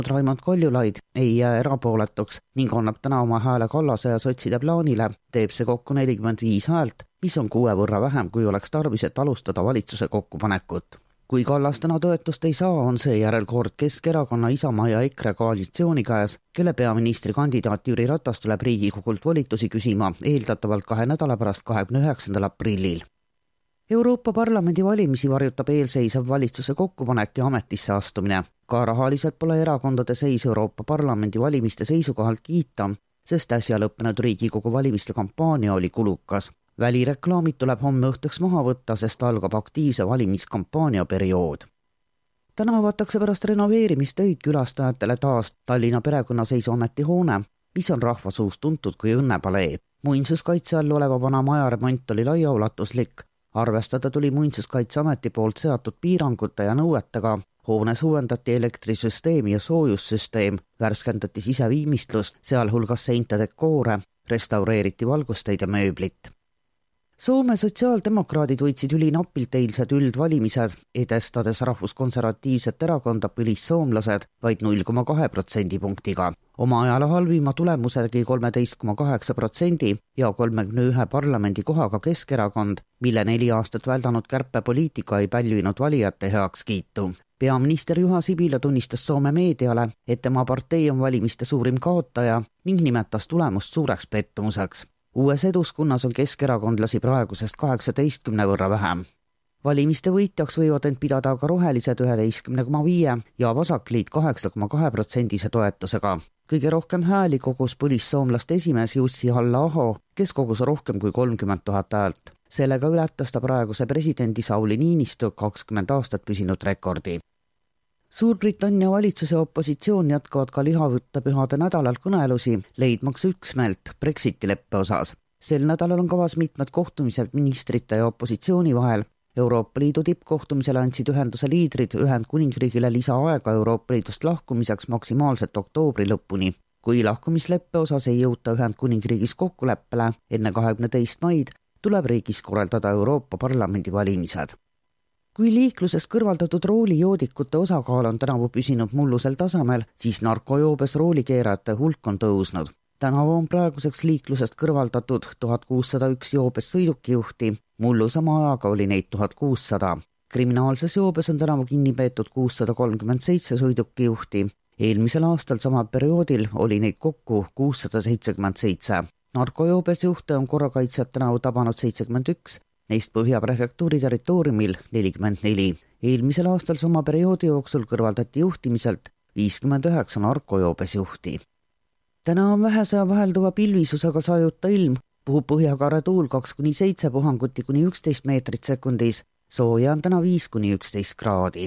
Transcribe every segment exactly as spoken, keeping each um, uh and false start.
Raimond Kaljulaid ei jää erapooletuks ning annab täna oma hääle Kallase ja sotside plaanile, teeb see kokku nelikümmend viis häält, mis on kuue võrra vähem, kui oleks tarvis, et alustada valitsuse kokkupanekut. Kui Kallas täna toetust ei saa, on see järel kord Keskerakonna, Isamaa ja EKRE koalitsiooni käes, kelle peaministri kandidaat Jüri Ratas tuleb Riigikogult volitusi küsima eeldatavalt kahe nädala pärast kahekümne üheksandal aprillil. Euroopa Parlamendi valimisi varjutab eelseisev valitsuse kokkupanek ja ametisse astumine. Ka rahaliselt pole erakondade seis Euroopa Parlamendi valimiste seisukohalt kiita, sest äsja lõppenud Riigikogu valimiste kampaania oli kulukas. Välireklaamid tuleb homme õhtuks maha võtta, sest algab aktiivse valimiskampaania periood. Täna avatakse pärast renoveerimistöid külastajatele taas Tallinna perekonnaseisuameti hoone, mis on rahva suus tuntud kui õnnepalee. Muinsuskaitse all oleva vana maja remont oli laiaulatuslik. Arvestada tuli Muinsuskaitseameti poolt seatud piirangute ja nõuetega, hoones uuendati elektrisüsteemi ja soojussüsteem, värskendati siseviimistlust, sealhulgas seinte dekoore, restaureeriti valgusteid ja mööblit. Soome sotsiaaldemokraadid võitsid ülinapilt eilsed üldvalimised, edestades rahvuskonservatiivset erakonda põlissoomlased vaid null koma kaks protsendipunktiga. Oma ajale halvima tulemusegi kolmteist koma kaheksa protsendi ja kolmekümne ühe parlamendi kohaga Keskerakond, mille neli aastat väldanud kärpepoliitika ei pälvinud valijate heaks kiitu. Peaminister Juha Sipilä tunnistas Soome meediale, et tema partei on valimiste suurim kaotaja ning nimetas tulemust suureks pettumuseks. Uues eduskunnas on keskerakondlasi praegusest kaheksateistkümne võrra vähem. Valimiste võitjaks võivad end pidada aga rohelised üheteist koma viis ja vasakliit kaheksa koma kaks protsendise toetusega. Kõige rohkem hääli kogus põlissoomlaste esimees Jussi Halla-Aho, kes kogus rohkem kui kolmkümmend tuhat häält. Sellega ületas ta praeguse presidendi Sauli Niinistu kakskümmend aastat püsinud rekordi. Suurbritannia valitsuse opositsioon jätkavad ka lihavõtta pühade nädalal kõnelusi, leidmaks üksmeelt Brexiti leppe osas. Sel nädalal on kavas mitmed kohtumised ministrite ja opositsiooni vahel. Euroopa Liidu tippkohtumisele andsid ühenduse liidrid Ühendkuningriigile lisaaega Euroopa Liidust lahkumiseks maksimaalselt oktoobri lõpuni. Kui lahkumisleppe osas ei jõuta Ühendkuningriigis kokkuleppele enne kahekümne teist maid, tuleb riigis korraldada Euroopa Parlamendi valimised. Kui liikluses kõrvaldatud roolijoodikute osakaal on tänavu püsinud mullusel tasemel, siis narkojoobes roolikeerajate hulk on tõusnud. Tänavu on praeguseks liiklusest kõrvaldatud tuhat kuussada üks joobes sõidukijuhti, mullu sama ajaga oli neid tuhat kuussada. Kriminaalses joobes on tänavu kinni peetud kuussada kolmkümmend seitse sõidukijuhti. Eelmisel aastal samal perioodil oli neid kokku kuussada seitsekümmend seitse. Narkojoobes juhte on korrakaitsjad tänavu tabanud seitsekümmend üks, neist Põhja prefektuuri territooriumil nelikümmend neli. Eelmisel aastal sama perioodi jooksul kõrvaldati juhtimiselt viiskümmend üheksa narkojoobes juhti. Täna on vähese ja vahelduva pilvisusega sajuta ilm, puhub põhjakaare tuul kaks kuni seitse puhanguti kuni üksteist meetrit sekundis, sooja on täna viis kuni üksteist kraadi.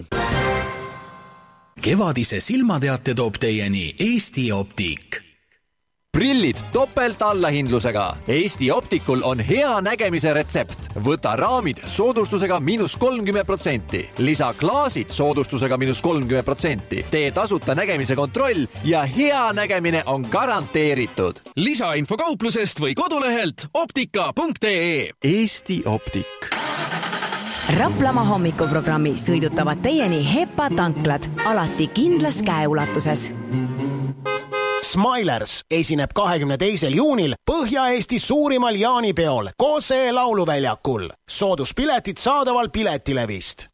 Kevadise silmateate toob teieni Eesti Optik. Prillid topelt allahindlusega. Eesti Optikul on hea nägemise retsept. Võta raamid soodustusega miinus kolmkümmend protsenti. Lisa klaasid soodustusega miinus kolmkümmend protsenti. Tee tasuta nägemise kontroll ja hea nägemine on garanteeritud. Lisainfo kauplusest või kodulehelt optika punkt ee. Eesti Optik. Raplamaa hommikuprogrammi sõidutavad teieni Hepa tanklad, alati kindlas käeulatuses. Smilers esineb kahekümne teisel juunil Põhja-Eesti suurimal jaanipeol Kose lauluväljakul. Sooduspiletid saadaval Piletilevist.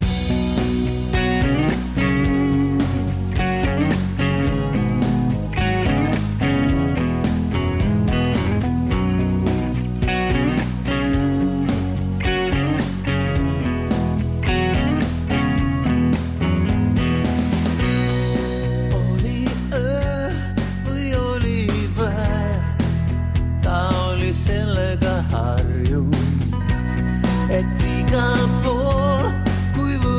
Sellega harjun, et igal pool, kui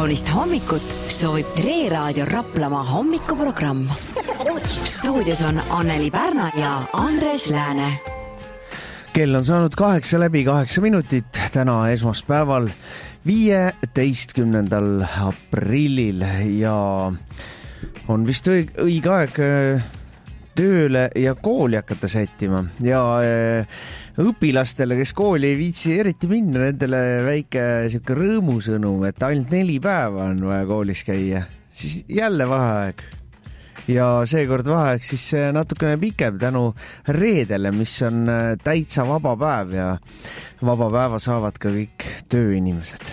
kaunist hommikut soovib Tre Raadio Raplamaa hommikuprogramm. Stuudios on Anneli Pärna ja Andres Lääne. Kell on saanud kaheksa läbi kaheksa minutit täna esmaspäeval viieteistkümnendal aprillil ja on vist õige aeg tööle ja kooli hakata sättima ja õpilastele, kes kooli ei viitsi eriti minna, nendele väike siuke rõõmusõnum, et ainult neli päeva on vaja koolis käia, siis jälle vaheaeg. Ja seekord vaheaeg siis natukene pikem tänu reedele, mis on täitsa vaba päev ja vaba päeva saavad ka kõik tööinimesed.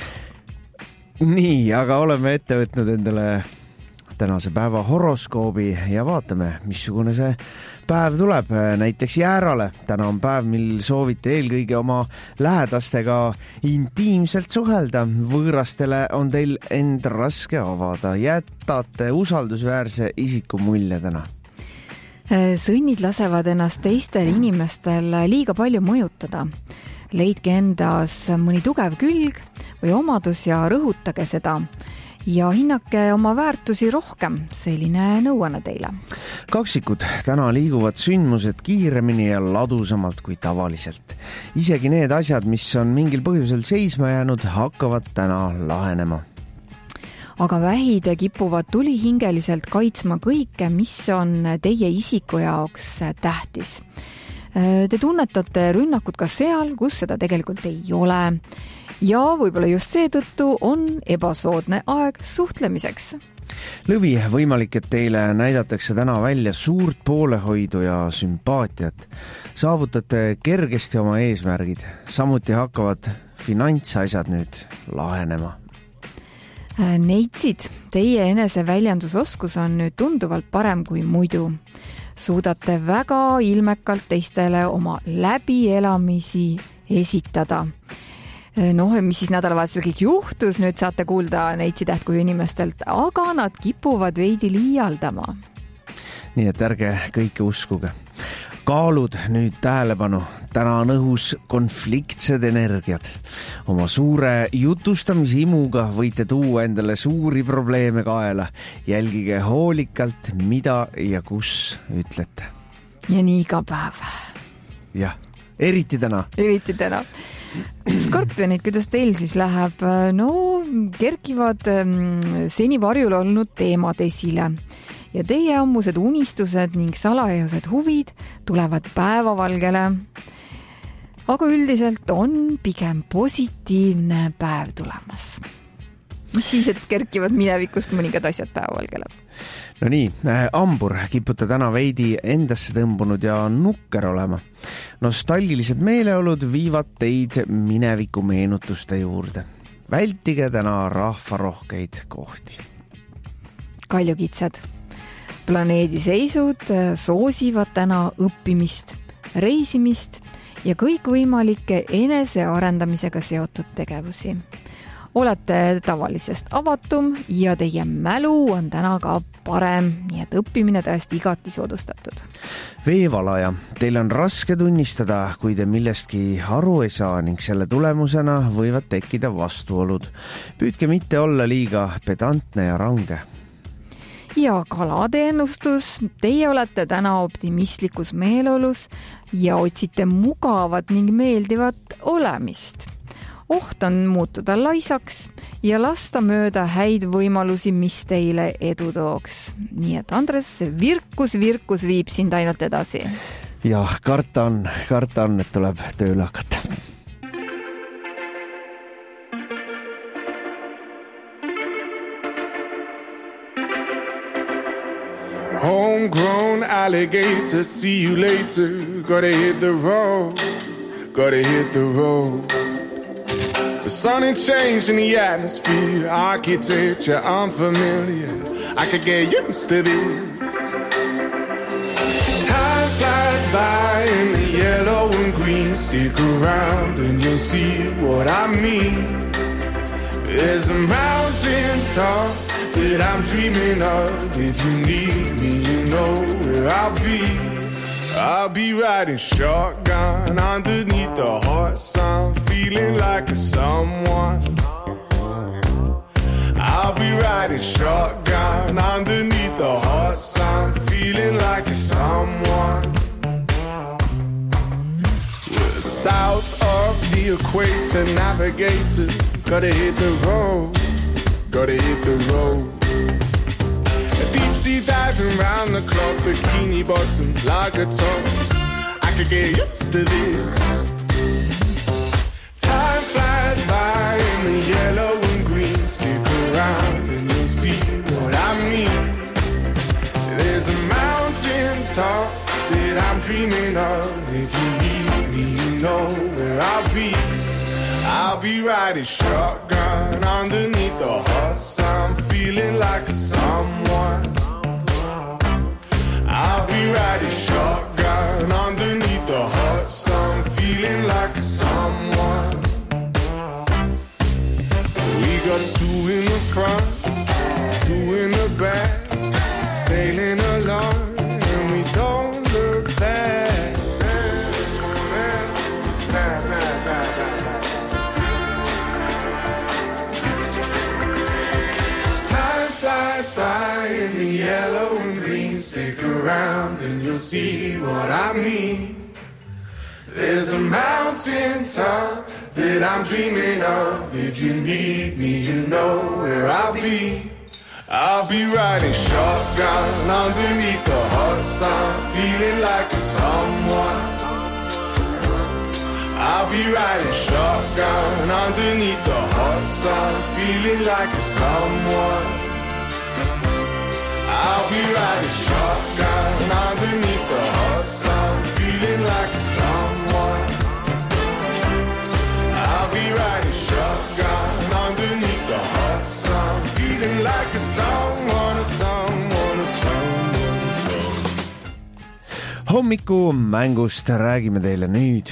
Nii, aga oleme ette võtnud endale tänase päeva horoskoobi ja vaatame, missugune see päev tuleb. Näiteks Jäärale. Täna on päev, mil soovite eelkõige oma lähedastega intiimselt suhelda. Võõrastele on teil end raske avada. Jätate usaldusväärse isiku mulje täna. Sõnnid lasevad ennast teistel inimestel liiga palju mõjutada. Leidke endas mõni tugev külg või omadus ja rõhutage seda. Ja hinnake oma väärtusi rohkem, selline nõuanne teile. Kaksikud, täna liiguvad sündmused kiiremini ja ladusamalt kui tavaliselt. Isegi need asjad, mis on mingil põhjusel seisma jäänud, hakkavad täna lahenema. Aga vähid kipuvad tulihingeliselt kaitsma kõike, mis on teie isiku jaoks tähtis. Te tunnetate rünnakut ka seal, kus seda tegelikult ei ole. Ja võib-olla just seetõttu on ebasoodne aeg suhtlemiseks. Lõvi, võimalik, et teile näidatakse täna välja suurt poolehoidu ja sümpaatiat. Saavutate kergesti oma eesmärgid. Samuti hakkavad finantsasjad nüüd lahenema. Neitsid, teie eneseväljendusoskus on nüüd tunduvalt parem kui muidu. Suudate väga ilmekalt teistele oma läbielamisi esitada. Noh, mis siis nädalavahetusel kõik juhtus, nüüd saate kuulda neitsi tähtkuju inimestelt, aga nad kipuvad veidi liialdama. Nii et ärge kõike uskuge. Kaalud nüüd tähelepanu. Täna on õhus konfliktsed energiat. Oma suure jutustamishimuga võite tuua endale suuri probleeme kaela. Jälgige hoolikalt, mida ja kus ütlete. Ja nii iga päev. Jah, eriti täna. Eriti täna. Skorpionid, kuidas teil siis läheb? No, kerkivad seni varjul olnud teemad esile. Ja teie ammused unistused ning salajased huvid tulevad päevavalgele. Aga üldiselt on pigem positiivne päev tulemas. Mis siis, et kerkivad minevikust mõningad asjad päevavalgele? No nii, Ambur, kipute täna veidi endasse tõmbunud ja nukker olema. Nostalgilised meeleolud viivad teid mineviku meenutuste juurde. Vältige täna rahvarohkeid kohti. Kaljukitsed. Planeedi seisud soosivad täna õppimist, reisimist ja kõikvõimalike enesearendamisega seotud tegevusi. Olete tavalisest avatum ja teie mälu on täna ka parem, nii et õppimine tõesti igati soodustatud. Veevalaja, teil on raske tunnistada, kui te millestki aru ei saa ning selle tulemusena võivad tekkida vastuolud. Püüdke mitte olla liiga pedantne ja range. Ja kalade ennustus, teie olete täna optimistlikus meeleolus ja otsite mugavat ning meeldivat olemist. Oht on muutuda laisaks ja lasta mööda häid võimalusi, mis teile edu tooks. Nii et Andres, virkus, virkus viib sind ainult edasi. Jah, karta on, karta on, et tuleb tööle hakata. Homegrown alligator, see you later. Gotta hit the road, gotta hit the road. The sun ain't changed in the atmosphere. Architecture unfamiliar. I could get used to this. Time flies by in the yellow and green. Stick around and you'll see what I mean. There's a mountain top that I'm dreaming of. If you need me, you know where I'll be. I'll be riding shotgun underneath the hot sun, feeling like a someone. riding shotgun underneath the hot sun, feeling like you're someone. We're south of the equator, navigator, gotta hit the road, gotta hit the road. A deep sea diving round the clock, bikini bottoms, lager tops. I could get used to this. Time flies by in the yellow and green. Stick around and you'll see what I mean. There's a mountain top that I'm dreaming of. If you need me, you know where I'll be. I'll be riding shotgun underneath the hot sun, feeling like a someone. I'll be riding shotgun underneath the hot sun, feeling like a someone. We got two in the front, two in the back, sailing along and we don't look back. Time flies by in the yellow and green. Stick around and you'll see what I mean. There's a mountain top that I'm dreaming of. If you need me, you know where I'll be. I'll be riding shotgun underneath the hot sun, feeling like a someone. I'll be riding shotgun underneath the hot sun, feeling like a someone. I'll be riding shotgun underneath the hot sun, feeling like a someone. I'll be riding shotgun underneath the hot sun, feeling like a someone, a someone, a someone, a someone. Hommikumängust räägime teile nüüd.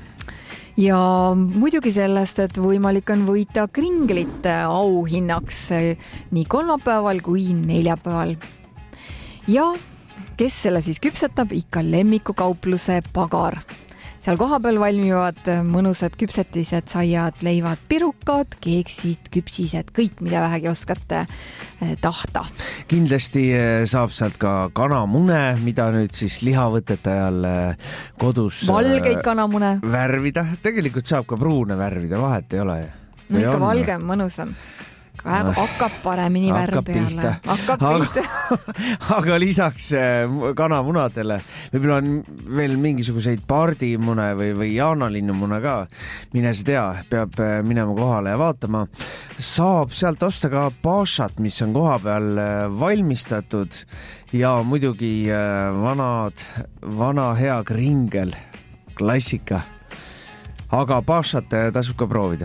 Ja muidugi sellest, et võimalik on võita kringlite auhinnaks nii kolmapäeval kui neljapäeval. Ja kes selle siis küpsetab? Ikka lemmikukaupluse Pagar. Seal kohapeal valmivad mõnusad küpsetised, saiad, leivad, pirukad, keeksid, küpsised, kõik, mida vähegi oskate tahta. Kindlasti saab sealt ka kanamune, mida nüüd siis lihavõtete ajal kodus valgeid kanamune värvida. Tegelikult saab ka pruune värvida, vahet ei ole. No ikka valgem, mõnusam. Hakkab paremini värv peale. Hakkab pihta. Aga, aga lisaks kanamunadele, võib-olla on veel mingisuguseid pardimune või, või jaanalinnumune ka. Mine see tea, peab minema kohale ja vaatama. Saab sealt osta ka pašat, mis on koha peal valmistatud ja muidugi vanad, vana hea kringel, klassika. Aga pašat tasub ka proovida.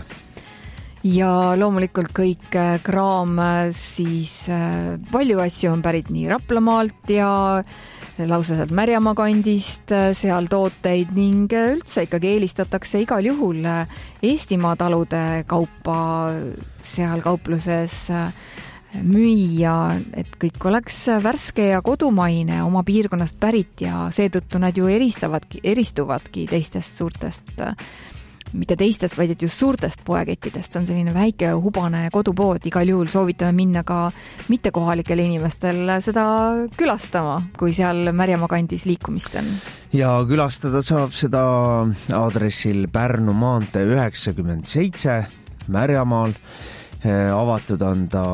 Ja loomulikult kõik kraam, siis palju asju on pärit nii Raplamaalt ja lausa sealt Märjamaa kandist, seal tooteid ning üldse ikkagi eelistatakse igal juhul Eestimaa talude kaupa seal kaupluses müüa, et kõik oleks värske ja kodumaine oma piirkonnast pärit ja seetõttu nad ju eristavadki, eristuvadki teistest suurtest mitte teistest, vaid et just suurtest poekettidest. On selline väike hubane kodupood. Igal juhul soovitame minna ka mitte kohalikel inimestel seda külastama, kui seal Märjamaa kandis liikumist on. Ja külastada saab seda aadressil Pärnu maantee üheksakümmend seitse Märjamaal. Avatud on ta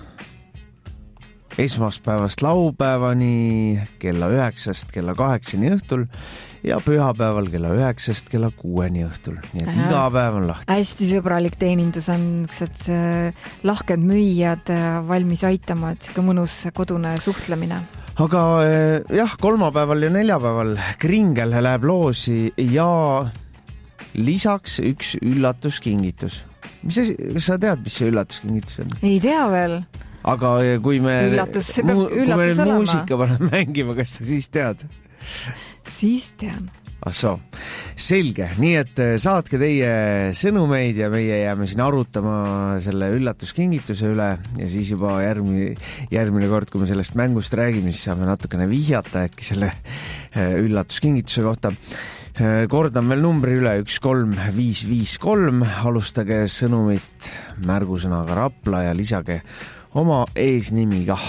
esmaspäevast laupäevani kella üheksast kella kaheksani õhtul ja pühapäeval kella üheksast kella kuueni õhtul. Nii et Aha. iga päev on lahti. Hästi sõbralik teenindus on, et lahked müüjad valmis aitama, et ka mõnus kodune suhtlemine. Aga jah, kolmapäeval ja neljapäeval kringel läheb loosi ja lisaks üks üllatuskingitus. Mis see, kas sa tead, mis see üllatuskingitus on? Ei tea veel. Aga kui me, üllatus, mu, kui me olema. muusika paneme mängima, kas sa siis tead? Siis tean. Ahsoo, selge. Nii et saatke teie sõnumeid ja meie jääme siin arutama selle üllatuskingituse üle ja siis juba järgmine, järgmine kord, kui me sellest mängust räägime, siis saame natukene vihjata äkki selle üllatuskingituse kohta. Kordan veel numbri üle üks kolm viis viis kolm, alustage sõnumit märgusõnaga Rapla ja lisage oma eesnimi kah.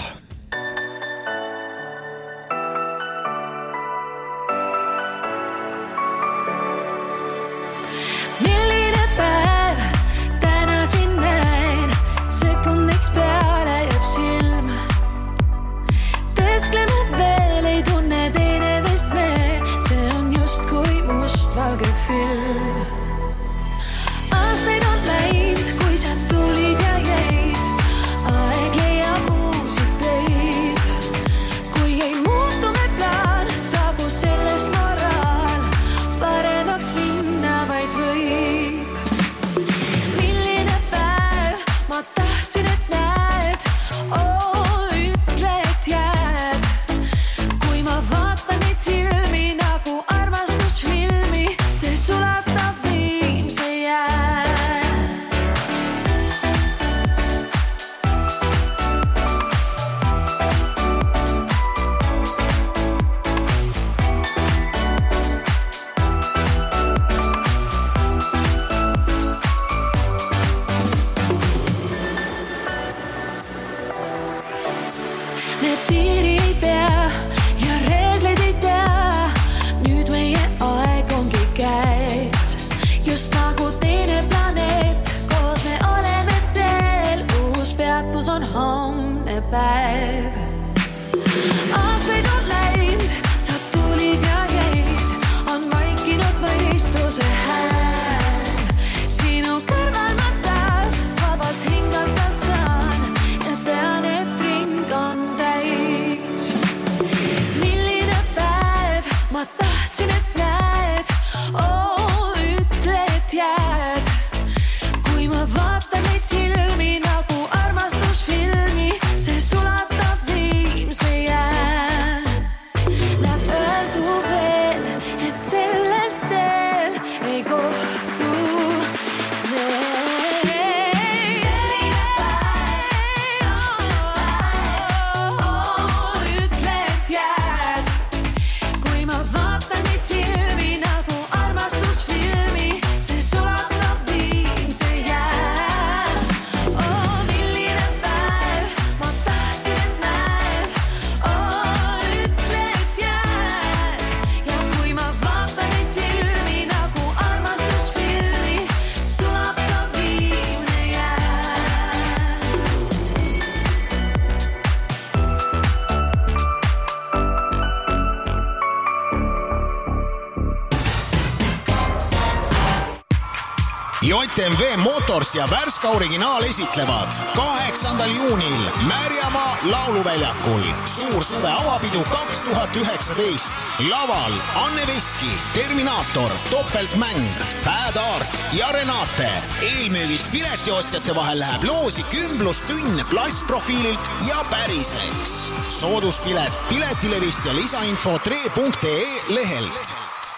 J M W Motors ja Värska Originaal esitlevad kaheksandal juunil Märjamaa lauluväljakul suur suve avapidu kaks tuhat üheksateist. Laval Anne Veski, Terminaator, Topeltmäng, Bad Art ja Renate. Eelmüügist piletiostjate vahel läheb loosi kümblustünn plastprofiililt ja päriseks. Sooduspilet Piletilevist ja lisainfo tre punkt ee lehelt.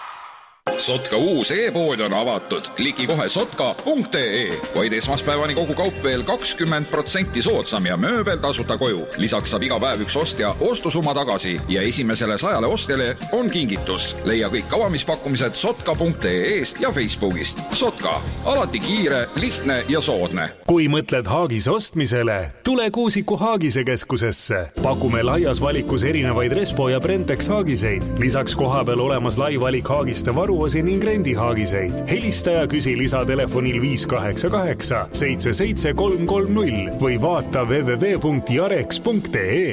Sotka uus e-pood on avatud. Kliki kohe sotka punkt ee. Vaid esmaspäevani kogu kaup veel kakskümmend protsenti soodsam ja mööbel tasuta koju. Lisaks saab iga päev üks ostja ostusumma tagasi ja esimesele sajale ostjale on kingitus. Leia kõik avamispakkumised sotka punkt ee-st ja Facebookist. Sotka. Alati kiire, lihtne ja soodne. Kui mõtled haagis ostmisele, tule Kuusiku Haagise keskusesse. Pakume laias valikus erinevaid Respo ja Brentex haagiseid. Lisaks koha peal olemas lai valik haagiste varu ning rendihaagiseid. Helista ja küsi lisatelefonil viis kaheksa kaheksa seitse seitse kolm kolm null või vaata w w w punkt jareks punkt ee.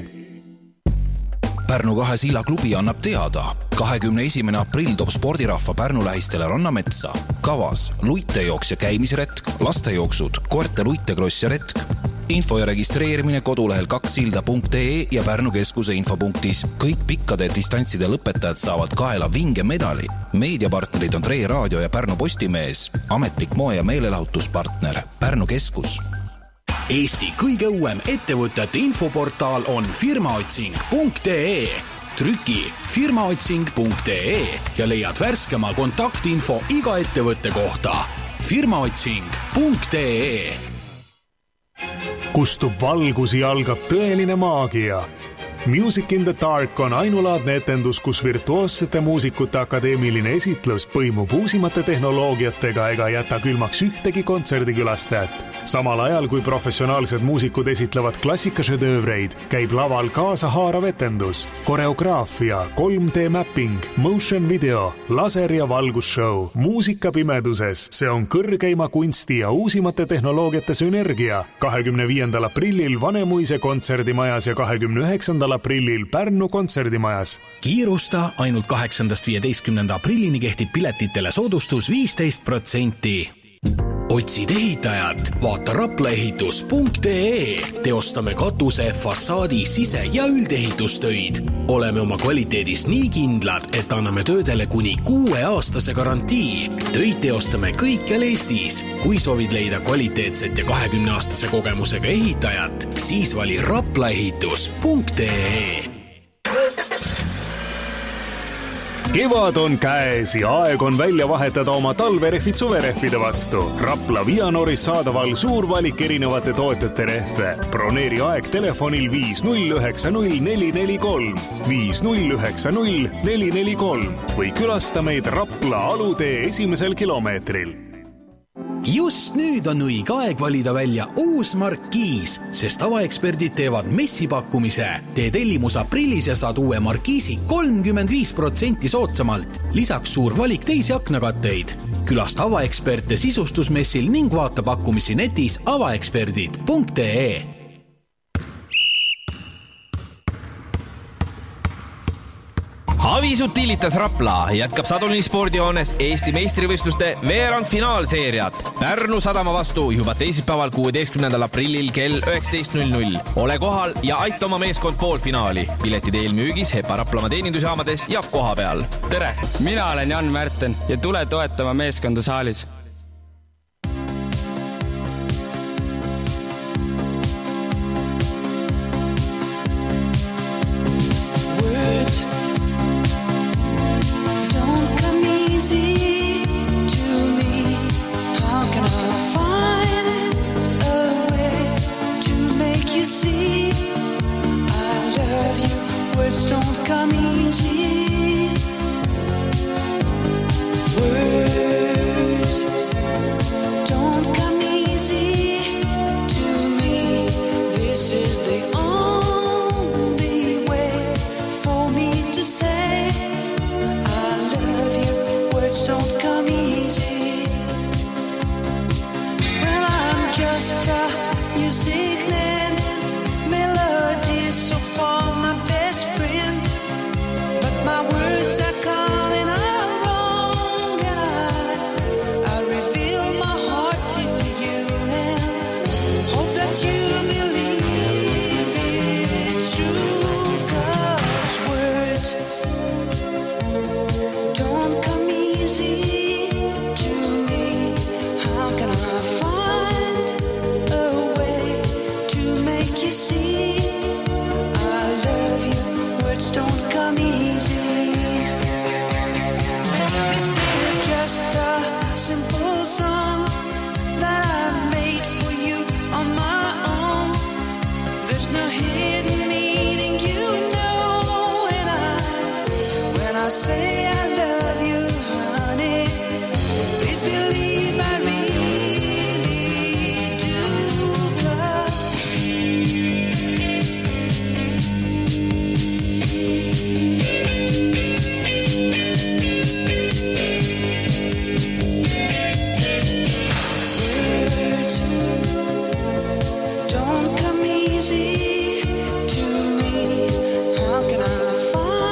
Pärnu kahe silla klubi annab teada. kahekümne esimene aprill toob spordirahva Pärnu lähistele Rannametsa. Kavas luitejooks ja käimisretk, lastejooksud, koerte luitekross ja retk. Info ja registreerimine kodulehel kaksilda punkt ee ja Pärnu keskuse infopunktis. Kõik pikkade distantside lõpetajad saavad kaela vinge medali. Meediapartnerid on Tre Raadio ja Pärnu Postimees. Ametlik moe- ja meelelahutuspartner Pärnu keskus. Eesti kõige uuem ettevõtete infoportaal on firmaotsing punkt ee. Trüki firmaotsing punkt ee ja leiad värskema kontaktinfo iga ettevõtte kohta. firmaotsing punkt ee. Kustub valgus ja algab tõeline maagia. Music in the Dark on ainulaadne etendus, kus virtuoossete muusikute akadeemiline esitlus põimub uusimate tehnoloogiatega ega jäta külmaks ühtegi kontserdikülastajat. Samal ajal, kui professionaalsed muusikud esitlevad klassikashedöövreid, käib laval kaasa haarav etendus, koreograafia, kolm D mapping, motion video, laser ja valgusshow, muusika pimeduses. See on kõrgeima kunsti ja uusimate tehnoloogiate sünergia. kahekümne viiendal aprillil Vanemuise kontserdimajas ja kahekümne üheksandal aprillil Pärnu kontserdimajas. Kiirusta, ainult kaheksandast viieteistkümnenda aprillini kehtib piletitele soodustus viisteist protsenti. Otsid ehitajat, vaata raplaehitus punkt ee. Teostame katuse, fassaadi, sise- ja üldehitustöid. Oleme oma kvaliteedis nii kindlad, et anname töödele kuni kuue aastase garantii. Töid teostame kõikjal Eestis. Kui soovid leida kvaliteetset ja kahekümne aastase kogemusega ehitajat, siis vali raplaehitus punkt ee. Kevad on käes ja aeg on välja vahetada oma talverehvid suverehvide vastu. Rapla Vianoris saadaval suur valik erinevate tootjate rehve. Broneeri aeg telefonil viis null üheksa null neli neli kolm, viis null üheksa null neli neli kolm või külasta meid Rapla alutee esimesel kilomeetril. Just nüüd on õige aeg valida välja uus Markiis, sest avaeksperdid teevad messipakkumise. Tee tellimus aprillis ja saad uue Markiisi kolmkümmend viis protsenti soodsamalt. Lisaks suur valik teisi aknakatteid. Külasta avaeksperte sisustusmessil ning vaata pakkumisi netis avaeksperdid punkt ee. Avis Utilitas Rapla jätkab Sadolini spordihoones Eesti meistrivõistluste veerandfinaalseeriat. Pärnu sadama vastu juba teisipäeval kuueteistkümnendal aprillil kell üheksateist null null. Ole kohal ja aita oma meeskond poolfinaali. Piletid eelmüügis Hepa Raplamaa teenindusjaamades ja koha peal. Tere, mina olen Jan Märten ja tule toetama meeskonda saalis.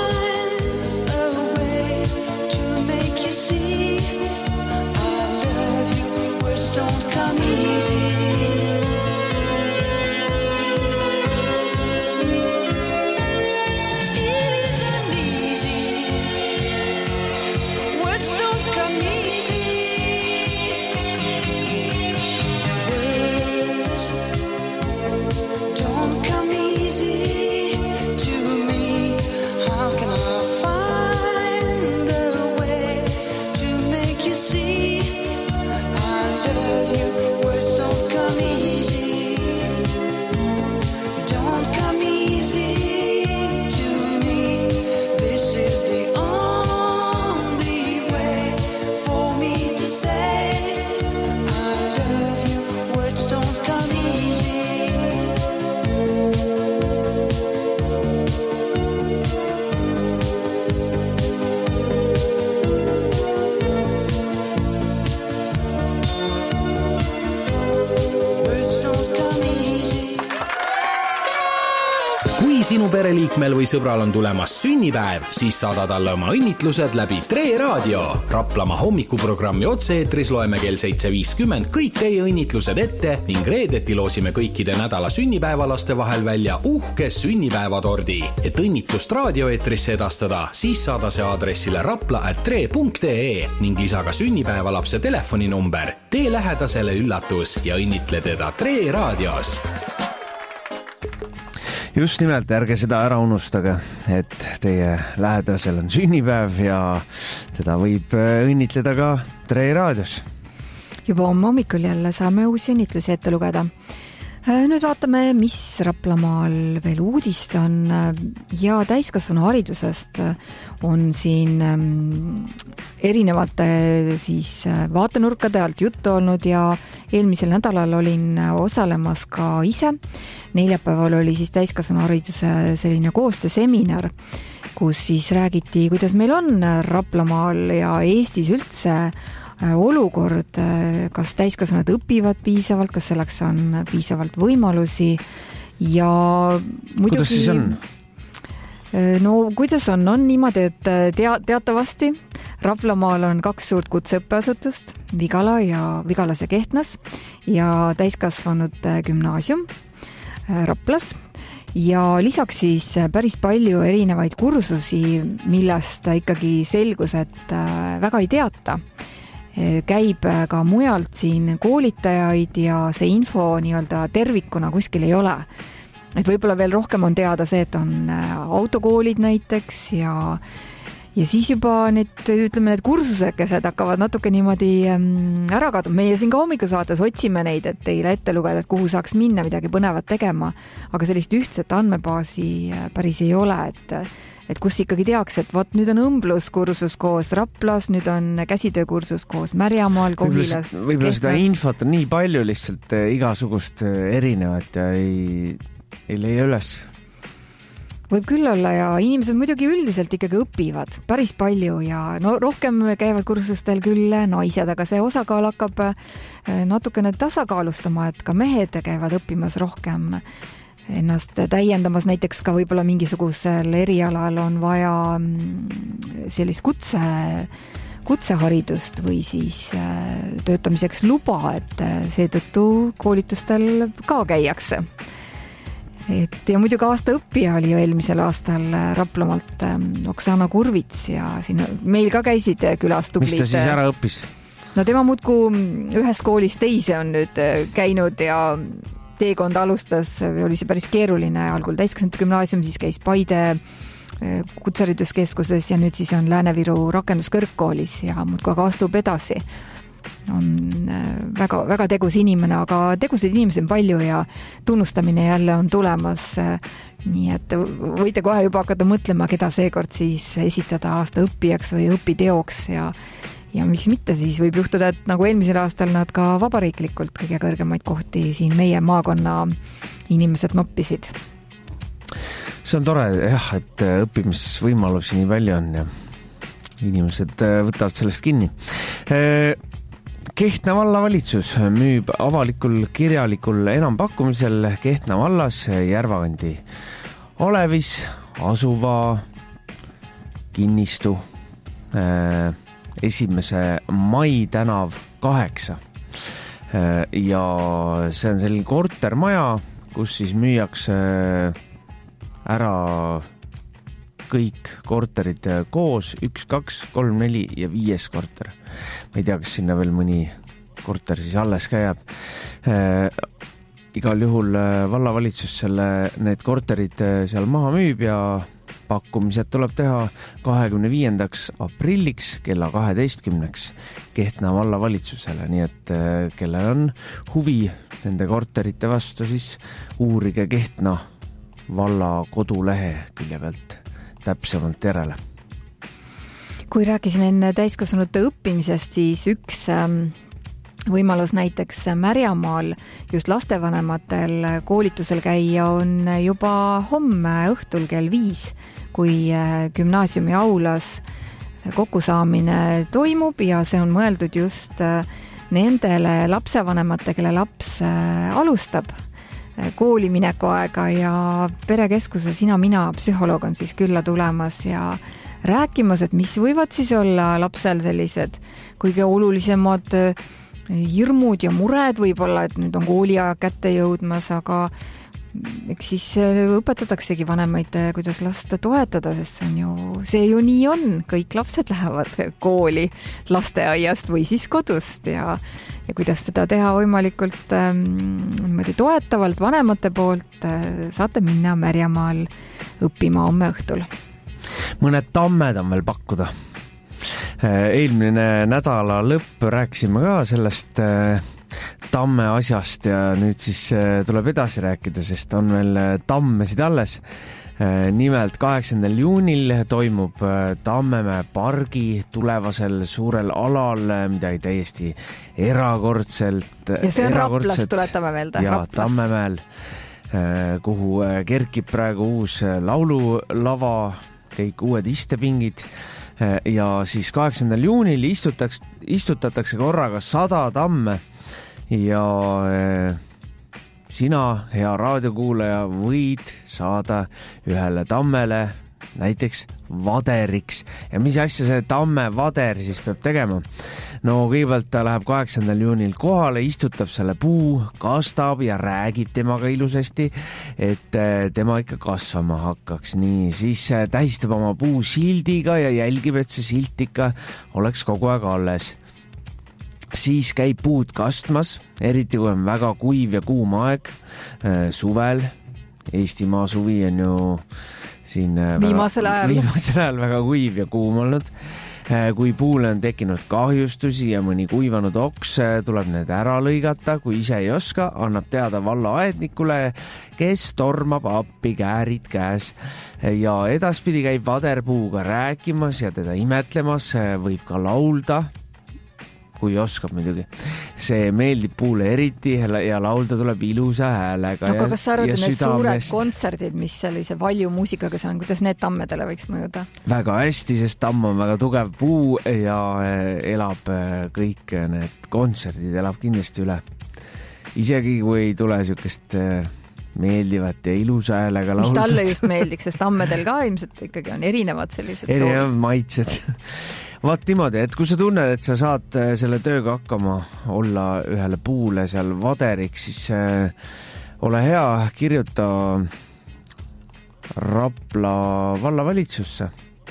See, I love sinu pereliikmel või sõbral on tulemas sünnipäev, siis saada talle oma õnnitlused läbi Tre Raadio. Raplamaa hommikuprogrammi otse-eetris loeme kell seitse viiskümmend kõik teie õnnitlused ette ning reedeti loosime kõikide nädala sünnipäevalaste vahel välja uhke sünnipäevatordi. Et õnnitlust raadioeetrisse edastada, siis saada see aadressile rapla at tre punkt ee ning lisa ka sünnipäevalapse telefoninumber. Tee lähedasele üllatus ja õnnitle teda Tre Raadios. Just nimelt, ärge seda ära unustage, et teie lähedasel on sünnipäev ja teda võib õnnitleda ka Tre Raadios. Juba homme hommikul jälle saame uusi õnnitlusi ette lugeda. Nüüd vaatame, mis Raplamaal veel uudist on ja täiskasvanu haridusest on siin erinevate siis vaatenurkade alt juttu olnud ja eelmisel nädalal olin osalemas ka ise. Neljapäeval oli siis täiskasvanu hariduse selline koostööseminar, kus siis räägiti, kuidas meil on Raplamaal ja Eestis üldse olukord, kas täiskasvanud õpivad piisavalt, kas selleks on piisavalt võimalusi ja muidugi... Kuidas siis on? No kuidas on? On niimoodi, et tea, teatavasti Raplamaal on kaks suurt kutseõppeasutust, Vigala ja Vigalas ja Kehtnas ja täiskasvanud gümnaasium Raplas ja lisaks siis päris palju erinevaid kursusi, millest ikkagi selgus, et väga ei teata. Käib ka mujalt siin koolitajaid ja see info nii-öelda tervikuna kuskil ei ole. Et võib-olla veel rohkem on teada see, et on autokoolid näiteks ja, ja siis juba need, ütleme, need kursusekesed hakkavad natuke niimoodi ära kaduma. Meie siin ka hommikusaates otsime neid, et teile ette lugeda, et kuhu saaks minna midagi põnevat tegema, aga sellist ühtset andmebaasi päris ei ole, et et kus ikkagi teaks, et võt, nüüd on õmbluskursus koos Raplas, nüüd on käsitöökursus koos Märjamaal, Kohilas. Võib-olla seda infot on nii palju lihtsalt igasugust erinevat ja ei, ei leia üles. Võib küll olla ja inimesed muidugi üldiselt ikkagi õpivad päris palju ja no rohkem käivad kursustel küll naised, aga see osakaal hakkab natukene tasakaalustama, et ka mehed käivad õppimas rohkem ennast täiendamas, näiteks ka võib-olla mingisugusel erialal on vaja sellist kutse, kutseharidust või siis töötamiseks luba, et seetõttu koolitustel ka käiakse. Et ja muidugi aasta õppija oli ju eelmisel aastal Raplamalt Oksana Kurvits ja siin meil ka käisid külas tublid. Mis ta siis ära õppis? No tema muudku ühest koolist teise on nüüd käinud ja teekond alustas, oli see päris keeruline, algul täiskasvanute gümnaasium, siis käis Paide kutsehariduskeskuses ja nüüd siis on Lääne-Viru rakenduskõrgkoolis ja muudkui aga astub edasi. On väga, väga tegus inimene, aga tegusid inimesi on palju ja tunnustamine jälle on tulemas. Nii et võite kohe juba hakata mõtlema, keda seekord siis esitada aasta õppijaks või õpiteoks ja Ja miks mitte, siis võib juhtuda, et nagu eelmisel aastal nad ka vabariiklikult kõige kõrgemaid kohti siin meie maakonna inimesed noppisid. See on tore, jah, et õppimisvõimalusi nii palju on ja inimesed võtavad sellest kinni. Kehtna vallavalitsus müüb avalikul kirjalikul enampakkumisel Kehtna vallas Järvakandi Alevis asuva kinnistu esimese mai tänav kaheksa. Ja see on selline kortermaja, kus siis müüakse ära kõik korterid koos, üks, kaks, kolm, neli ja viies korter. Ma ei tea, kas sinna veel mõni korter siis alles käib. Igal juhul vallavalitsus selle, need korterid seal maha müüb ja pakkumised tuleb teha kahekümne viiendaks aprilliks kella kaheteistkümneks Kehtna vallavalitsusele, nii et kellel on huvi nende korterite vastu, siis uurige Kehtna valla kodulehe külje pealt täpsemalt järele. Kui rääkisin enne täiskasvanute õppimisest, siis üks võimalus näiteks Märjamaal just lastevanematel koolitusel käia on juba homme õhtul kell viis, kui gümnaasiumi aulas kokkusaamine toimub ja see on mõeldud just nendele lapsevanemate, kelle laps alustab kooli mineku aega ja perekeskuse Sina Mina psühholoog on siis külla tulemas ja rääkimas, et mis võivad siis olla lapsel sellised kõige olulisemad hirmud ja mured võib-olla, et nüüd on kooliaja kätte jõudmas, aga eks siis õpetataksegi vanemaid, kuidas last toetada, sest see on ju, see ju nii on, kõik lapsed lähevad kooli lasteaiast või siis kodust ja, ja kuidas seda teha võimalikult ähm, toetavalt vanemate poolt, saate minna Märjamaal õppima homme õhtul. Mõned tammed on veel pakkuda. Eelmine nädala lõpp rääkisime ka sellest tamme asjast ja nüüd siis tuleb edasi rääkida, sest on veel tammesid alles. Nimelt kaheksandal juunil toimub Tammemäe pargi tulevasel suurel alal midagi täiesti erakordselt. Ja see on Raplas, tuletame meelde. Ja Raplas. Tammemäel, kuhu kerkib praegu uus laululava, kõik uued istepingid ja siis kaheksandal juunil istutatakse, istutatakse korraga sada tamme ja sina, hea raadiokuulaja, võid saada ühele tammele näiteks vaderiks. Ja mis asja see tamme vader siis peab tegema? No kõigepealt ta läheb kaheksandal juunil kohale, istutab selle puu, kastab ja räägib temaga ilusasti, et tema ikka kasvama hakkaks. Nii, siis tähistab oma puu sildiga ja jälgib, et see silt ikka oleks kogu aeg alles. Siis käib puud kastmas, eriti kui on väga kuiv ja kuum aeg suvel. Eestimaa suvi on ju siin viimasel ajal. viimasel ajal väga kuiv ja kuum olnud. Kui puule on tekkinud kahjustusi ja mõni kuivanud oks, tuleb need ära lõigata. Kui ise ei oska, annab teada valla aednikule, kes tormab appi käärid käes. Ja edaspidi käib vaderpuuga rääkimas ja teda imetlemas, võib ka laulda, kui oskab muidugi. See meeldib puule eriti ja laulda tuleb ilusa häälega. Aga kas sa arvad, et need suured kontserdid, mis sellise valju muusikaga seal on, kuidas need tammedele võiks mõjuda? Väga hästi, sest tamm on väga tugev puu ja elab kõik need kontserdid, elab kindlasti üle. Isegi kui ei tule sükest meeldivat ja ilusa häälega lauldud. Mis talle just meeldiks, sest tammedel ka ilmselt ikkagi on erinevad sellised soovid. Erinevad maitsed. Vaat niimoodi, et kui sa tunned, et sa saad selle tööga hakkama olla ühele puule seal vaderiks, siis äh, ole hea, kirjuta Rapla vallavalitsusse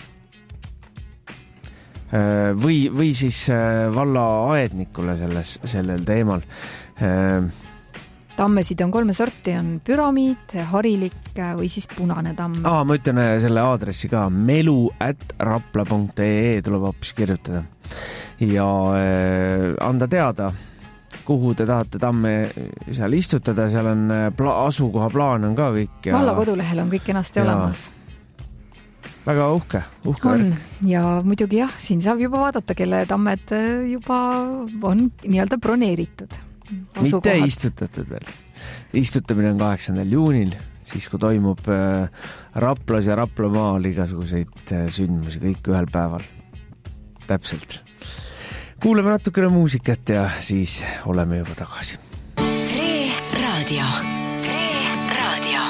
äh, või, või siis äh, valla aednikule selles, sellel teemal. Äh, Tammesid on kolme sorti, on püramiid, harilik või siis punane tamm. Aa, ma ütlen selle aadressi ka, melu at rapla punkt ee tuleb hoopis kirjutada ja äh, anda teada, kuhu te tahate tamme seal istutada, seal on pla- asukoha plaan on ka kõik. Ja... Valla kodulehel on kõik enasti ja... olemas. Väga uhke, uhke. On ja muidugi jah, siin saab juba vaadata, kelle tammed juba on nii-öelda broneeritud. Mitte istutatud veel. Istutamine on kaheksandal juunil, siis kui toimub äh, Raplas ja Raplamaal igasuguseid äh, sündmusi kõik ühel päeval. Täpselt. Kuuleme natukene muusikat ja siis oleme juba tagasi. Tre Raadio. Tre Raadio.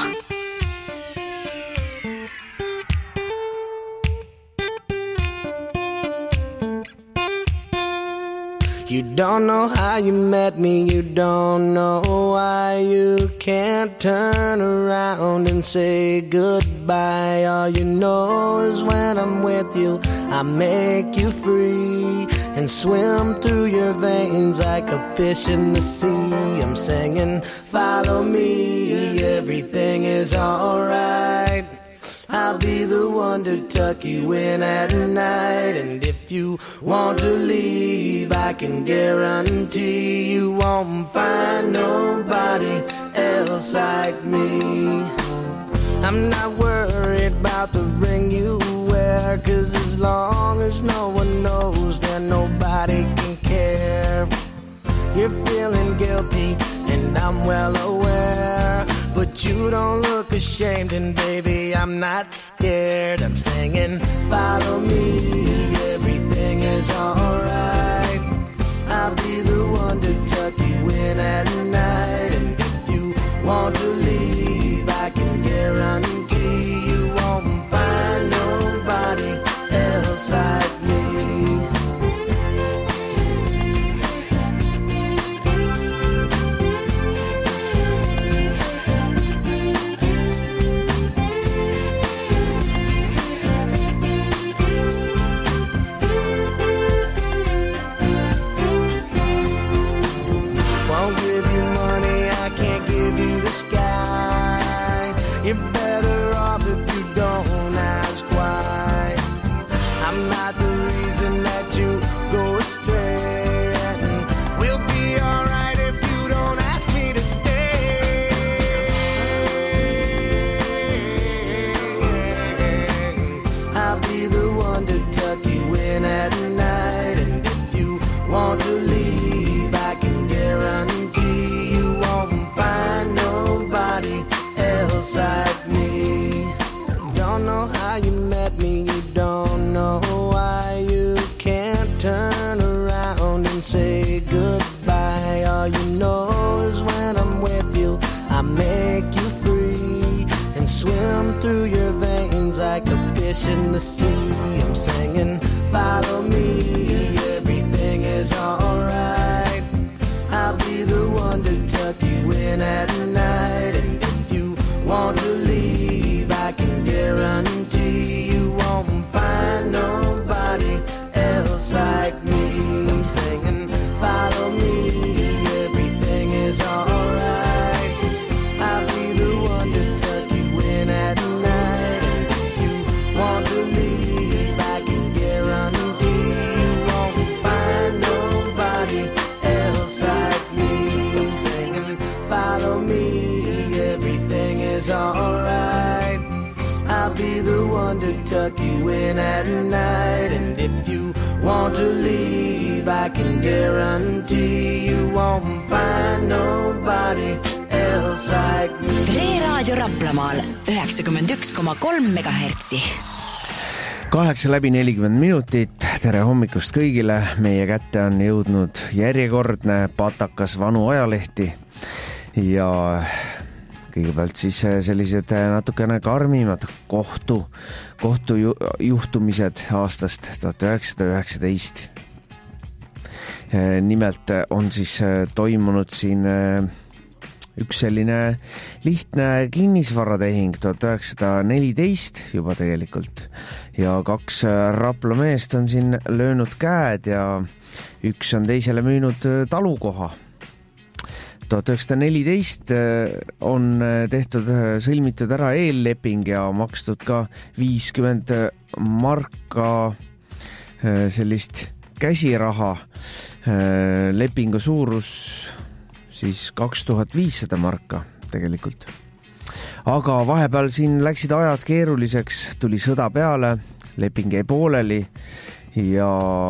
You don't know how you met me, you don't know why you can't turn around and say goodbye. All you know is when I'm with you, I make you free and swim through your veins like a fish in the sea. I'm singing, follow me, everything is alright. I'll be the one to tuck you in at night. And if you want to leave, I can guarantee you won't find nobody else like me. I'm not worried about the ring you wear, 'cause as long as no one knows, then nobody can care. You're feeling guilty and I'm well aware, but you don't look ashamed, and baby, I'm not scared. I'm singing, follow me, everything is alright. I'll be the one to tuck you in at night. And if you want to you're better off if you don't ask why. I'm not the reason that you go astray, and we'll be alright if you don't ask me to stay. I'll be the one to tuck you in at night, and if you want to leave, I can guarantee you won't find nobody else like me. Don't know how you met me, you don't know why you can't turn around and say goodbye. All you know is when I'm with you, I make you free and swim through your veins like a fish in the sea. I'm singing, follow me, everything is alright. I'll be the one to tuck you in at night, and if you want to leave, I can guarantee you won't find nobody else like me. I'm singing, follow me, everything is alright. I'll be the one to tuck you in at night, and if you want to leave, I can guarantee you won't find nobody else like me. I'm singing, follow me, everything is alright. I'll be the one to tuck you in at night, and if you want to leave, I can guarantee you won't find nobody else like me. Tre Raadio Raplamaal üheksakümmend üks koma kolm megahertsi. Kaheksa läbi nelikümmend minutit, tere hommikust kõigile, meie kätte on jõudnud järjekordne patakas vanu ajalehti ja kõigepealt siis sellised natukene karmimad kohtu, kohtujuhtumised aastast tuhat üheksasada üheksateist. Nimelt on siis toimunud siin üks selline lihtne kinnisvaratehing tuhat üheksasada neliteist juba tegelikult ja kaks Rapla meest on siin löönud käed ja üks on teisele müünud talukoha. tuhat üheksasada neliteist on tehtud, sõlmitud ära eelleping ja makstud ka viiskümmend marka sellist käsiraha. Lepingu suurus siis kaks tuhat viissada marka tegelikult. Aga vahepeal siin läksid ajad keeruliseks, tuli sõda peale, leping jäi pooleli ja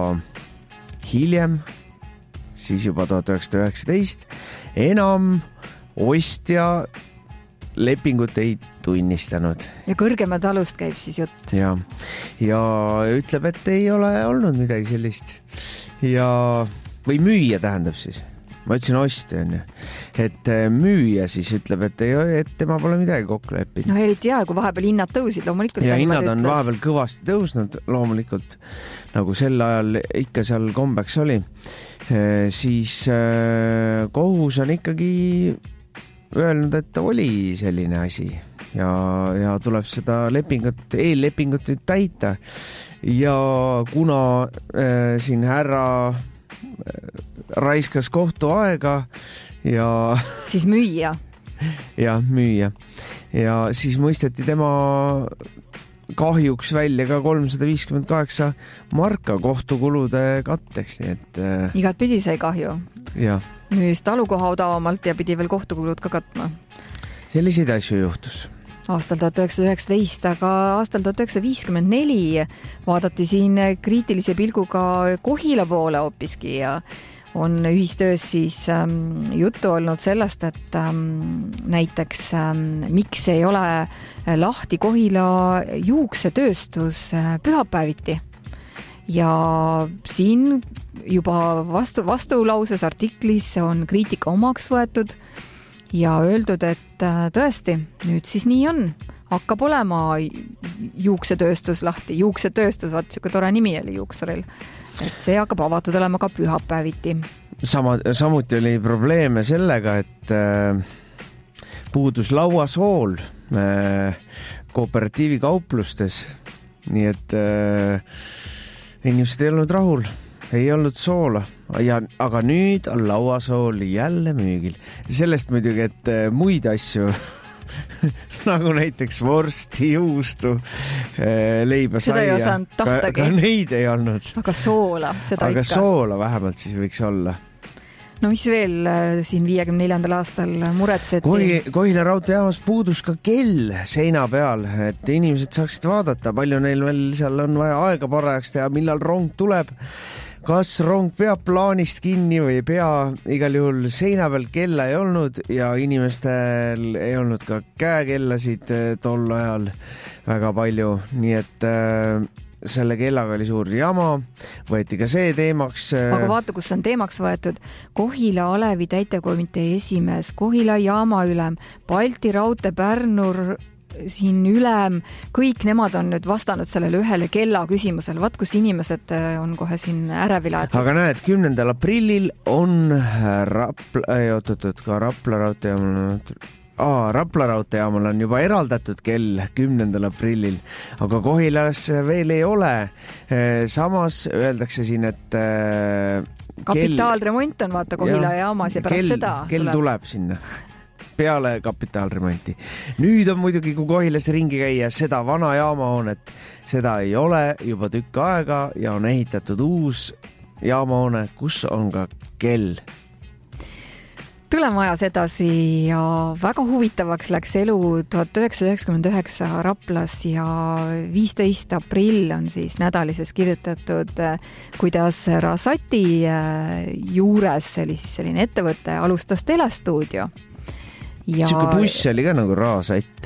hiljem, siis juba tuhat üheksasada üheksateist, enam ostja lepingut ei tunnistanud. Ja kõrgema talust käib siis jutt. Ja, ja ütleb, et ei ole olnud midagi sellist. Ja, või müüja tähendab siis. Ma ütlesin ostja, on ju. Et müüja siis ütleb, et, ei, et tema pole midagi kokku leppinud. No eriti jah, kui vahepeal hinnad tõusid, loomulikult. Ja hinnad on vahepeal kõvasti tõusnud, loomulikult, nagu sel ajal ikka seal kombeks oli. Siis kohus on ikkagi öelnud, et oli selline asi ja, ja tuleb seda lepingut, eellepingut nüüd täita. Ja kuna äh, siin härra raiskas kohtu aega ja siis müüja ja müüja ja siis mõisteti tema kahjuks välja ka kolmsada viiskümmend kaheksa marka kohtukulude katteks, nii et äh... igat pidi sai kahju ja. Müüs talukoha odavamalt ja pidi veel kohtukulud ka katma. Selliseid asju juhtus aastal tuhat üheksasada üheksateist, aga aastal tuhat üheksasada viiskümmend neli vaadati siin kriitilise pilguga Kohila poole hoopiski ja on ühistöös siis ähm, juttu olnud sellest, et ähm, näiteks ähm, miks ei ole lahti Kohila juuksetööstus äh, pühapäeviti. Ja siin juba vastu, vastulauses artiklis on kriitika omaks võetud ja öeldud, et tõesti, nüüd siis nii on. Hakkab olema juuksetööstus lahti. Juuksetööstus, vaat siuke tore nimi oli juuksoril. Et see hakkab avatud olema ka pühapäeviti. Sama, samuti oli probleeme sellega, et äh, puudus lauasool äh, kooperatiivi kauplustes. Nii et äh, inimesed ei olnud rahul. Ei olnud soola, ja, aga nüüd on lauasool jälle müügil. Sellest muidugi, et muid asju nagu näiteks vorsti, juustu, leiba, seda saia. Ei osanud tahtagi. Ka, ka neid ei olnud. Aga soola, seda Aga ikka. Aga soola vähemalt siis võiks olla. No mis veel siin viiekümne neljandal aastal muretseti? Kohi, Kohila raudteejaamas puudus ka kell seina peal, et inimesed saaksid vaadata, palju neil veel seal on vaja aega parajaks teha, millal rong tuleb, kas rong peab plaanist kinni või ei pea. Igal juhul seina peal kella ei olnud ja inimestel ei olnud ka käekellasid tol ajal väga palju, nii et äh, selle kellaga oli suur jama, võeti ka see teemaks. Aga vaata, kus on teemaks võetud. Kohila Alevi täitevkomitee esimees, Kohila jaamaülem, Balti raudtee Pärnur siin ülem, kõik nemad on nüüd vastanud sellele ühele kella küsimusele. Vaat, kus inimesed on kohe siin ärevila. Aga näed, kümnendal aprillil on Rapla, ei oot-oot, ka Rapla raudtee Aa, Rapla raudteejaamal on juba eraldatud kell kümnendal aprillil, aga Kohilas veel ei ole. Samas öeldakse siin, et kapitaalremont on vaata Kohila ja, jaamas ja pärast kell, seda kell tuleb. tuleb sinna peale kapitaalremonti. Nüüd on muidugi, kui Kohilas ringi käia, seda vana jaamahoonet, seda ei ole juba tükk aega ja on ehitatud uus jaamahoone, kus on ka kell. Tuleme ajas edasi ja väga huvitavaks läks elu tuhat üheksasada üheksakümmend üheksa Raplas ja viisteist aprill on siis nädalises kirjutatud, kuidas Rasati juures, see oli siis selline ettevõte, alustas telestuudio. Ja Siuke buss oli ka nagu Rasat.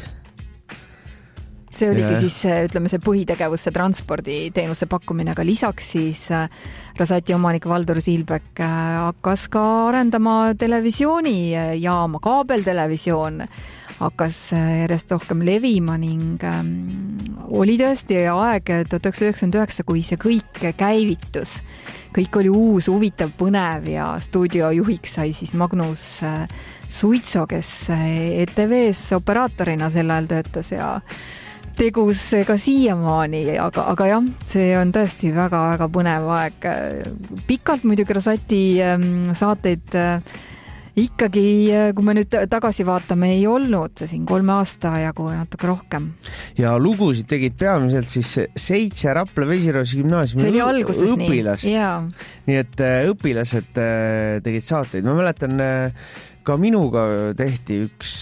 See oligi ja. siis, ütleme, see põhitegevus, see transporditeenuse pakkumine, aga lisaks siis Rasati omanik Valdur Siilbek hakkas ka arendama televisioonijaama, kaabeltelevisioon hakkas järjest rohkem levima ning ähm, oli tõesti aeg tuhat üheksasada üheksakümmend üheksa, kui see kõik käivitus. Kõik oli uus, huvitav, põnev ja stuudiojuhiks sai siis Magnus äh, Suitso, kes E T V-s operaatorina sel ajal töötas ja tegus ka siiamaani, aga, aga jah, see on tõesti väga-väga põnev aeg. Pikalt muidugi Rasati saateid ikkagi, kui me nüüd tagasi vaatame, ei olnud siin kolme aasta jagu natuke rohkem. Ja lugusid tegid peamiselt siis seitse Rapla Vesirosi gümnaasiumi õpilast. Nii. nii et õpilased tegid saateid. Ma mäletan, ka minuga tehti üks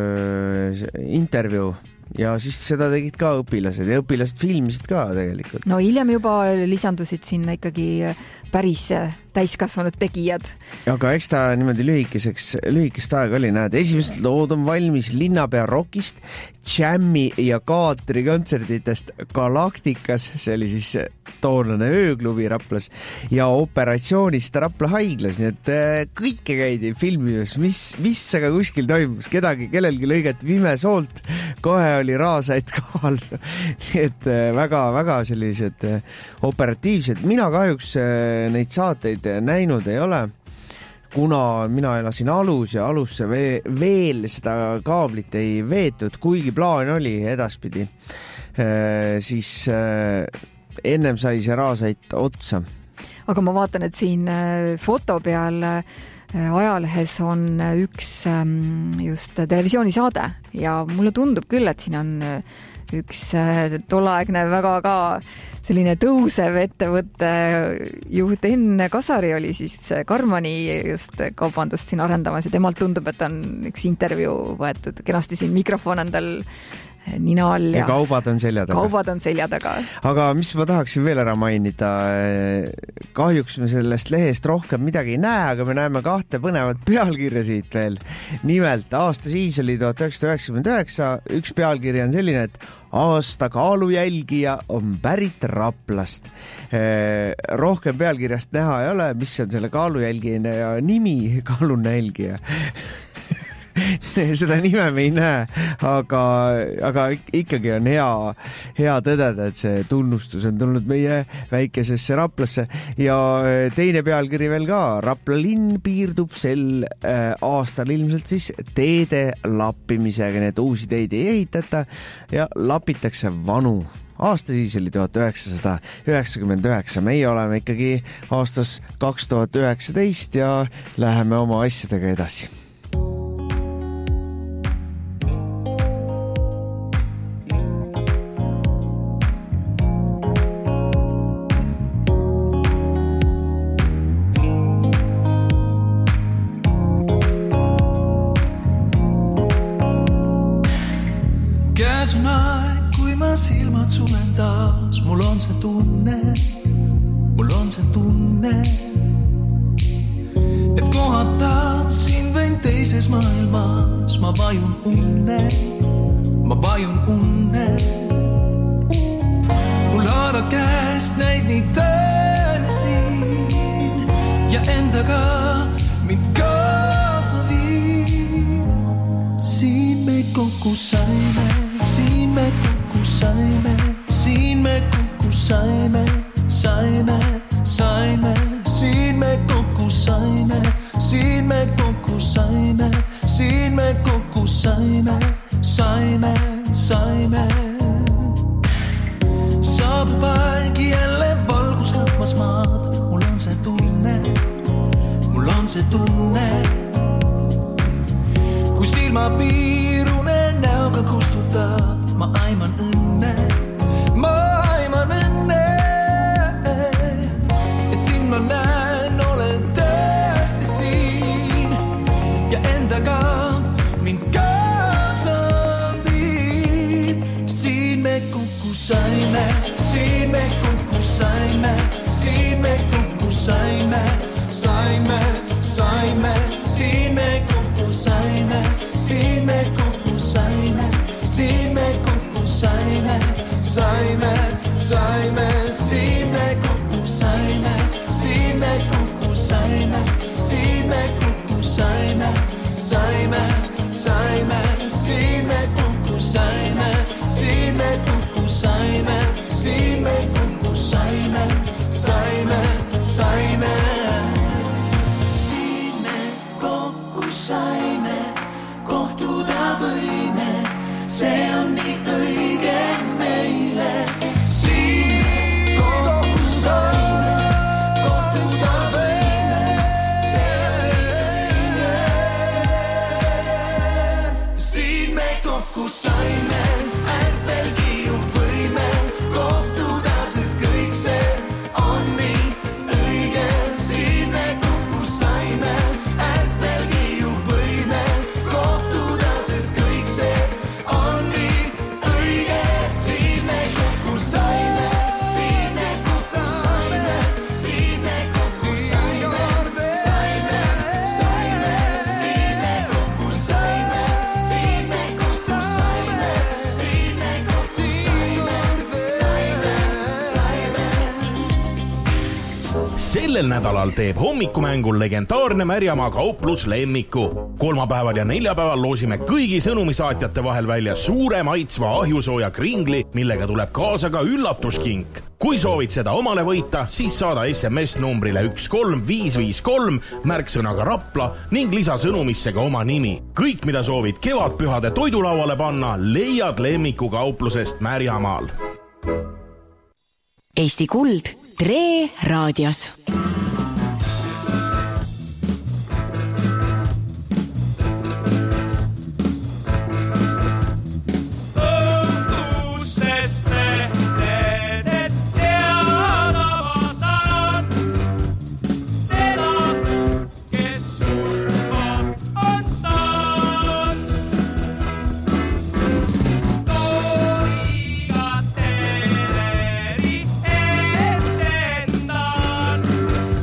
intervjuu ja siis seda tegid ka õpilased ja õpilased filmisid ka tegelikult. No hiljem juba lisandusid sinna ikkagi päris täiskasvanud tegijad. Aga eks ta niimoodi lühikeseks, lühikest aega oli, näed, esimesed lood on valmis Linnapea Rockist, Jammi ja Kaatri kontserditest Galaktikas, see oli siis toonane ööklubi Raplas ja operatsioonist Rapla haiglas, nii et kõike käidi filmides, mis, mis aga kuskil toimus, kedagi, kellelgi lõigati pime soolt, kohe oli Raasait kohal, nii et väga-väga sellised operatiivsed. Mina kahjuks neid saateid näinud ei ole, kuna mina elasin Alus ja Alusse veel seda kaablit ei veetud, kuigi plaan oli edaspidi, siis ennem sai see Raasait otsa. Aga ma vaatan, et siin foto peal ajalehes on üks just televisioonisaade ja mulle tundub küll, et siin on üks tolleaegne väga ka selline tõusev ettevõtte juht Enn Kasari oli siis Karmani just kaubandust siin arendamas ja temalt tundub, et on üks intervjuu võetud, kenasti siin mikrofon on tal nina all ja, ja kaubad on selja taga. Kaubad on selja taga. Aga mis ma tahaksin veel ära mainida, kahjuks me sellest lehest rohkem midagi ei näe, aga me näeme kahte põnevat pealkirja siit veel. Nimelt, aasta siis oli tuhat üheksasada üheksakümmend üheksa, üks pealkiri on selline, et aasta kaalujälgija on pärit Raplast. Rohkem pealkirjast näha ei ole, mis on selle kaalujälgijana ja nimi kaalunälgija. Seda nime me ei näe, aga, aga ikkagi on hea, hea tõdeda, et see tunnustus on tulnud meie väikesesse Raplasse ja teine pealkiri veel ka. Rapla linn piirdub sel aastal ilmselt siis teede lappimisega, nii et uusi teid ei ehitata ja lapitakse vanu. Aasta siis oli tuhat üheksasada üheksakümmend üheksa. Meie oleme ikkagi aastas kaks tuhat üheksateist ja läheme oma asjadega edasi. tulen taas, mul on see tunne, mul on see tunne, et kohata sind võin teises maailmas, ma vajun unne, ma vajun unne. Mul haarad käest näid nii tõene siin ja endaga mind kaasa viid. Siin me kokku saime, siin me kokku saime, siin me kokku saime, saime, saime, siin me kokku saime, siin me kokku saime, siin me kokku saime, saime, saime. Saabub aeg jälle valgus lõpmas maad, mul on see tunne, mul on see tunne. Kui silma piirune näoga kustutab, ma aiman õnne, ma aiman õnne, et sind ma näen, olen tõesti siin ja endaga mind kaasa viid. Siin me kokku saime, siin me kokku saime, siin me kokku saime, saime, saime, siin me kokku saime, siin me kokku saime, siin me kokku saime, saime, saime, siin me kokku saime, siin me kokku saime, siin me kokku saime, saime, saime, siin me kokku saime, siin me kokku saime, siin me kokku saime, saime, saime. Siin me kokku saime, kohtuda võime, see on nii õige meile. Siin kokku saime, kohtuda võime, see on nii õige. Siin me kokku saime, ärtelgi ju võime kohtuda, sest kõik see on nii õige. Siin me kokku saime, ärtelgi ju võime kohtuda, sest kõik see on nii õige. Siin me kokku saime, siin me kokku saime, siin me kokku saime, saime, saime, siin me kokku saime, siin me kokku saime, siin me kokku saime, saime, saime. Sellel nädalal teeb hommikumängul legendaarne Märjamaa kauplus Lemmiku. Kolmapäeval ja neljapäeval loosime kõigi sõnumisaatjate vahel välja suure maitsva ahjusooja kringli, millega tuleb kaasa ka üllatuskink. Kui soovid seda omale võita, siis saada S M S numbrile üks kolm viis viis kolm märksõnaga Rapla ning lisa sõnumisse ka oma nimi. Kõik, mida soovid kevadpühade toidulauale panna, leiad Lemmiku kauplusest Märjamaal. Eesti Kuld Tre raadios. Thank you.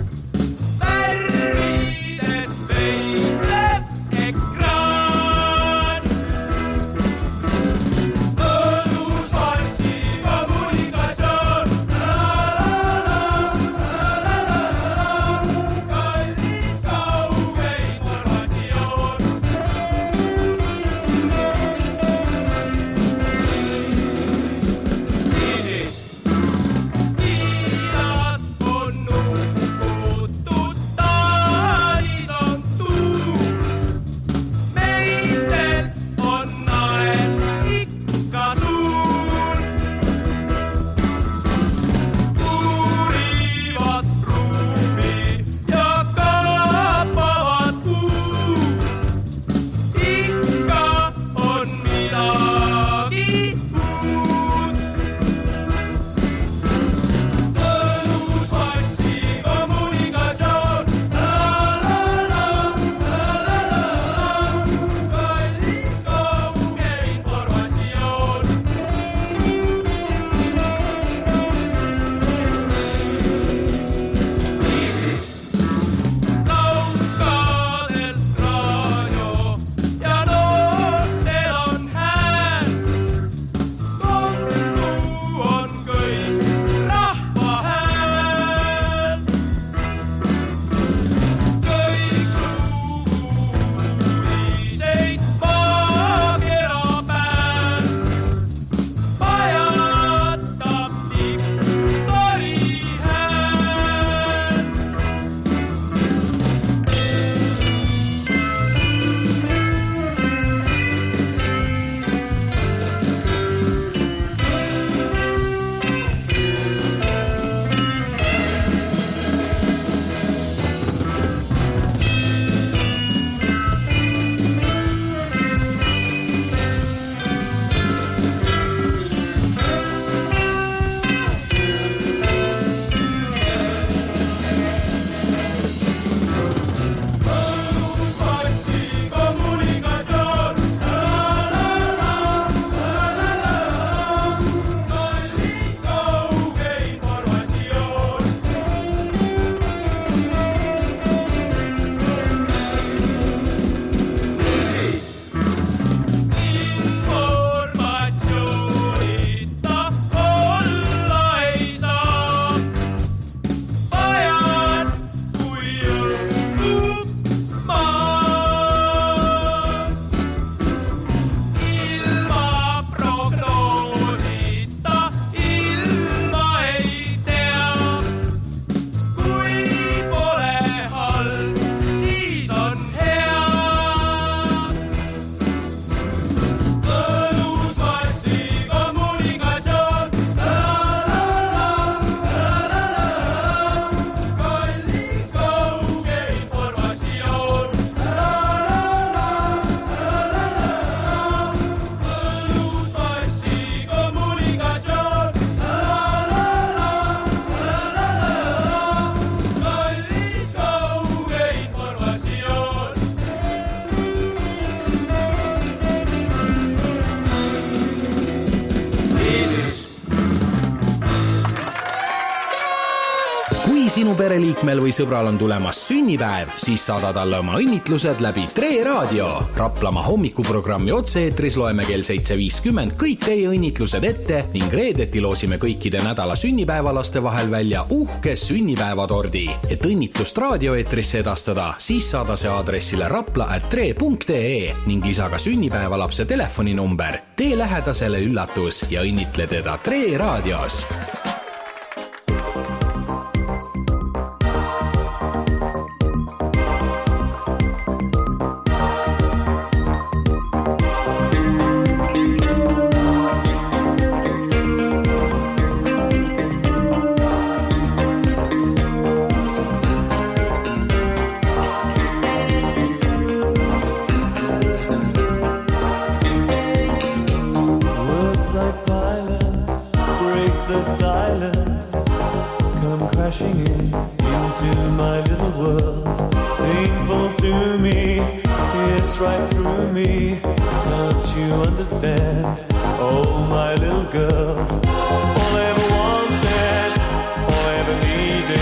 sinu pereliikmel või sõbral on tulemas sünnipäev, siis saada talle oma õnnitlused läbi Tre Raadio. Raplamaa hommikuprogrammi otse-eetris loeme kell seitse viiskümmend kõik teie õnnitlused ette ning reedeti loosime kõikide nädala sünnipäevalaste vahel välja uhke sünnipäevatordi. Et õnnitlust raadioeetrisse edastada, siis saada see aadressile rapla at tre punkt ee ning lisa ka sünnipäevalapse telefoninumber. Tee lähedasele üllatus ja õnnitle teda Tre Raadios.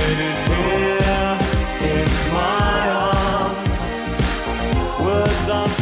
Words are